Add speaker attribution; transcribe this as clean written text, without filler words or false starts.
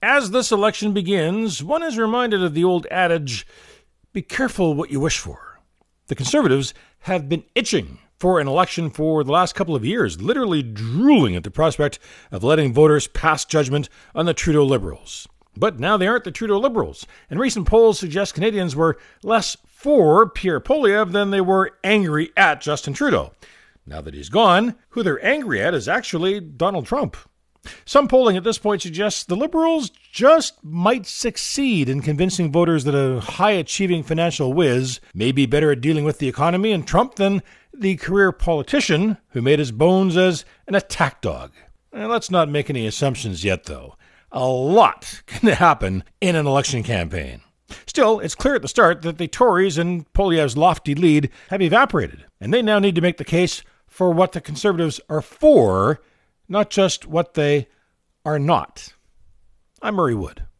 Speaker 1: As this election begins, one is reminded of the old adage, be careful what you wish for. The Conservatives have been itching for an election for the last couple of years, literally drooling at the prospect of letting voters pass judgment on the Trudeau Liberals. But now they aren't the Trudeau Liberals, and recent polls suggest Canadians were less for Pierre Poilievre than they were angry at Justin Trudeau. Now that he's gone, who they're angry at is actually Donald Trump. Some polling at this point suggests the Liberals just might succeed in convincing voters that a high-achieving financial whiz may be better at dealing with the economy and Trump than the career politician who made his bones as an attack dog. Let's not make any assumptions yet, though. A lot can happen in an election campaign. Still, it's clear at the start that the Tories and Poilievre's lofty lead have evaporated, and they now need to make the case for what the Conservatives are for, not just what they are not. I'm Murray Wood.